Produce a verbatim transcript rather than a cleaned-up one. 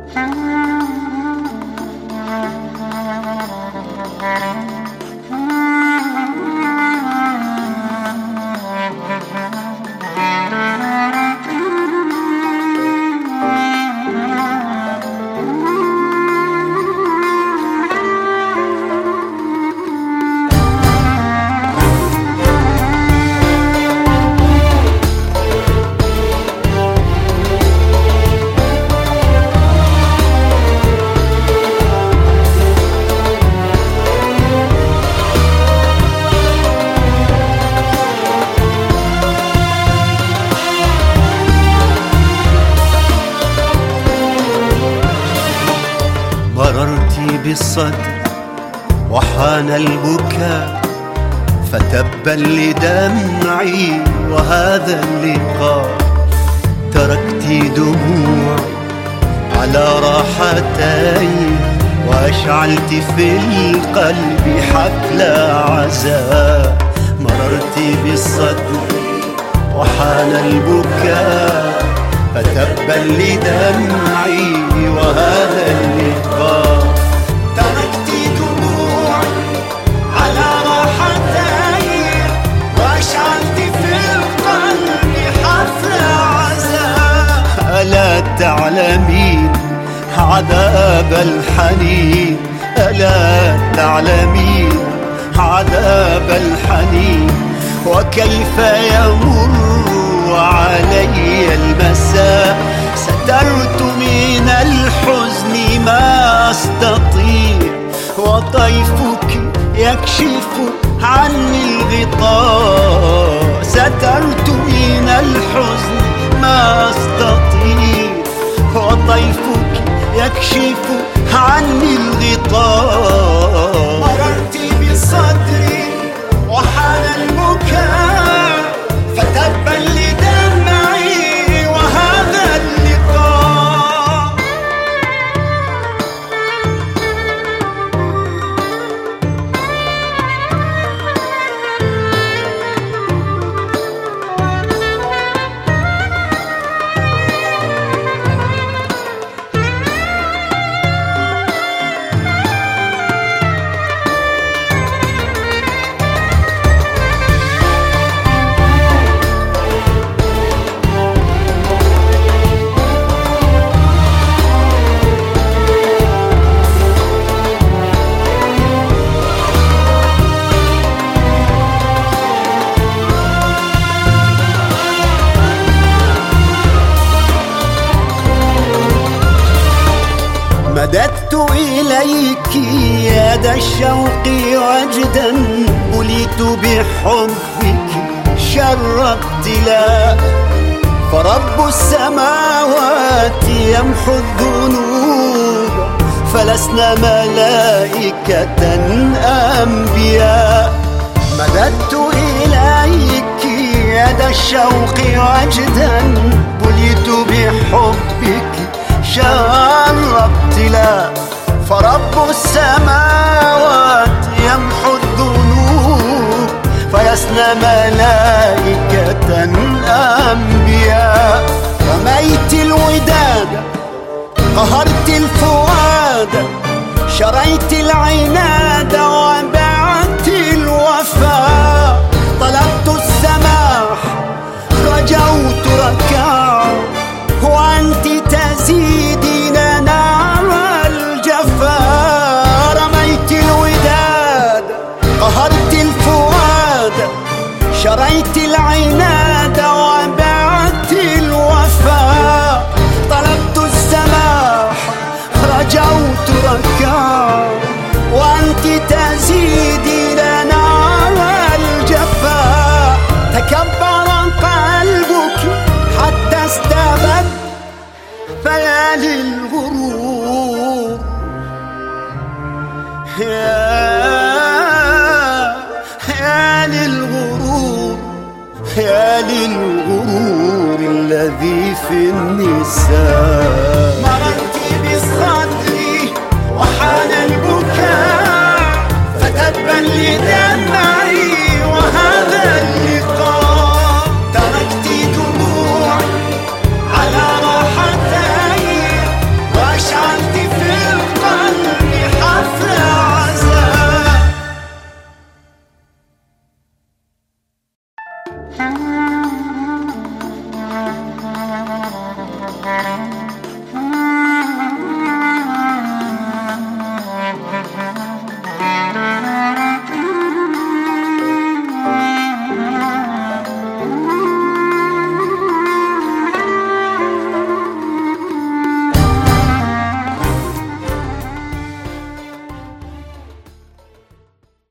مررت بالصدر وحان البكاء، فتبا لدمعي وهذا اللقاء. تركت دموع على راحتي، وأشعلت في القلب حفل عزاء. مررت بالصدر وحان البكاء، فتبا لدمعي وهذا اللقاء. تركت دموع على راحتي، وأشعلت في القلب حفل عزاء. ألا تعلمين عذاب الحنين، ألا تعلمين عذاب الحنين، وكيف يمر علي المساء. سترت من الحزن ما أستطيع، وطيفك يكشف عني الغطاء. سترت من الحزن ما أستطيع، وطيفك يكشف عني الغطاء. مررت بصدري وحان البكاء، فتبا لدمعي وهذا اللقاء. مددت إليك يد الشوق وجدا، بليت بحبك شر ابتلاء. فرب السماوات يمحو الذنوب، فلسنا ملائكة أنبياء. مددت إليك يد الشوق وجدا، بليت بحبك شر ابتلاء. فرب السماوات يمحو الذنوب، فلسنا ملائكة أنبياء. رميت الوداد قهرت الفؤاد، شريت العناد وبعت الوفاء. طلبت السماح رجوت ركع، وأنت تزيدين نار الجفا. رميت الوداد قهرت الفؤاد، شريت العناد وبعت الوفاء. طلبت السماح رجوت ركع، وأنت تزيدين نار الجفا. تكبر قلبك حتى استبد، فيا للغرور يا يا للغرور يا للغرور الذي في النساء. مررت بصدري وحان البكاء، فتبا لدمعي وهذا اللقاء. تركت دموع على راحتي، وأشعلت Thank you.